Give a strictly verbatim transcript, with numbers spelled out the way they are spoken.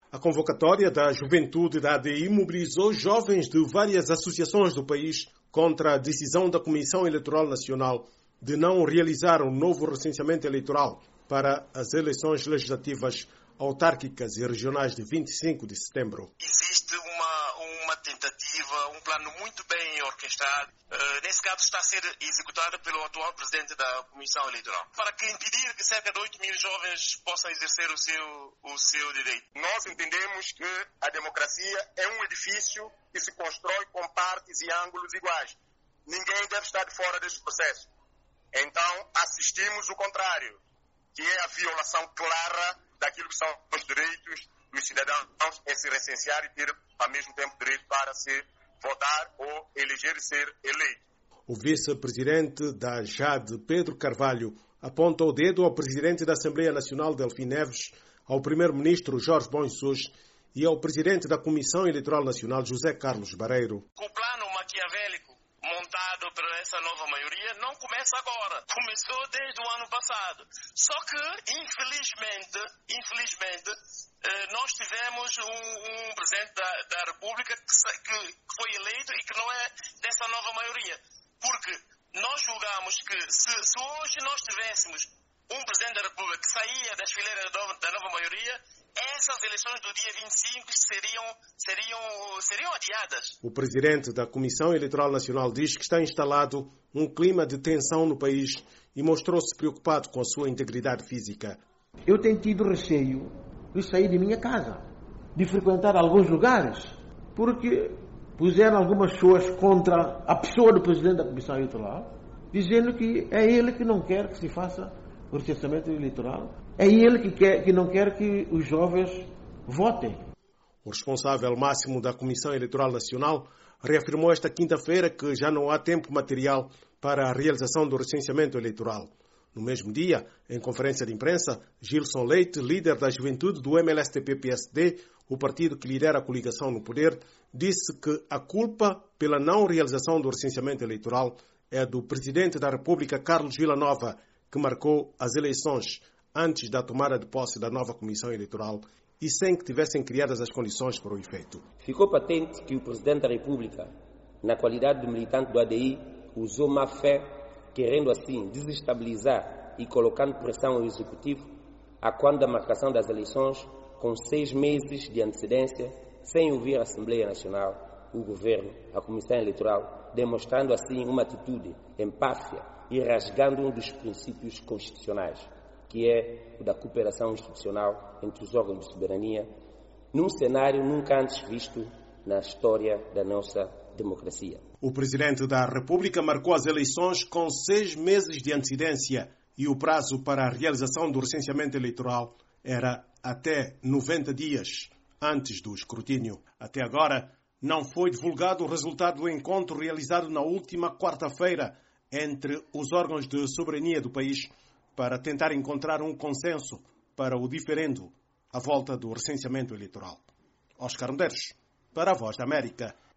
A convocatória da Juventude da A D I mobilizou jovens de várias associações do país contra a decisão da Comissão Eleitoral Nacional de não realizar um novo recenseamento eleitoral para as eleições legislativas autárquicas e regionais de vinte e cinco de setembro. Existe uma, uma tentativa, um plano muito bem orquestrado, uh, nesse caso está a ser executado pelo atual presidente da Comissão Eleitoral, para que impedir que cerca de oito mil jovens possam exercer o seu, o seu direito. Nós entendemos que a democracia é um edifício que se constrói com partes e ângulos iguais. Ninguém deve estar de fora deste processo. Então, assistimos o contrário, que é a violação clara daquilo que são os direitos dos cidadãos em se recensear e ter, ao mesmo tempo, direito para se votar ou eleger e ser eleito. O vice-presidente da J A D, Pedro Carvalho, aponta o dedo ao presidente da Assembleia Nacional, Delfim Neves, ao primeiro-ministro, Jorge Bom-Jesus, e ao presidente da Comissão Eleitoral Nacional, José Carlos Bareiro. O plano maquiavélico montado por essa nova maioria não começa agora, começou desde o ano passado. Só que, infelizmente, infelizmente, nós tivemos um, um presidente da, da República que, que foi eleito e que não é dessa nova maioria. Porque nós julgamos que se, se hoje nós tivéssemos um presidente da República que saía das fileiras da nova maioria, essas eleições do dia vinte e cinco seriam, seriam, seriam adiadas. O presidente da Comissão Eleitoral Nacional diz que está instalado um clima de tensão no país e mostrou-se preocupado com a sua integridade física. Eu tenho tido receio de sair de minha casa, de frequentar alguns lugares, porque puseram algumas pessoas contra a pessoa do presidente da Comissão Eleitoral, dizendo que é ele que não quer que se faça o recenseamento eleitoral. É ele que, quer, que não quer que os jovens votem. O responsável máximo da Comissão Eleitoral Nacional reafirmou esta quinta-feira que já não há tempo material para a realização do recenseamento eleitoral. No mesmo dia, em conferência de imprensa, Gilson Leite, líder da juventude do M L S T P-P S D, o partido que lidera a coligação no poder, disse que a culpa pela não realização do recenseamento eleitoral é do presidente da República, Carlos Villanova, que marcou as eleições antes da tomada de posse da nova Comissão Eleitoral e sem que tivessem criadas as condições para o efeito. Ficou patente que o Presidente da República, na qualidade de militante do A D I, usou má fé, querendo assim desestabilizar e colocando pressão ao Executivo, a quando da marcação das eleições, com seis meses de antecedência, sem ouvir a Assembleia Nacional, o Governo, a Comissão Eleitoral, demonstrando assim uma atitude empáfia e rasgando um dos princípios constitucionais, que é o da cooperação institucional entre os órgãos de soberania, num cenário nunca antes visto na história da nossa democracia. O Presidente da República marcou as eleições com seis meses de antecedência e o prazo para a realização do recenseamento eleitoral era até noventa dias antes do escrutínio. Até agora, não foi divulgado o resultado do encontro realizado na última quarta-feira entre os órgãos de soberania do país para tentar encontrar um consenso para o diferendo à volta do recenseamento eleitoral. Oscar Medeiros, para a Voz da América.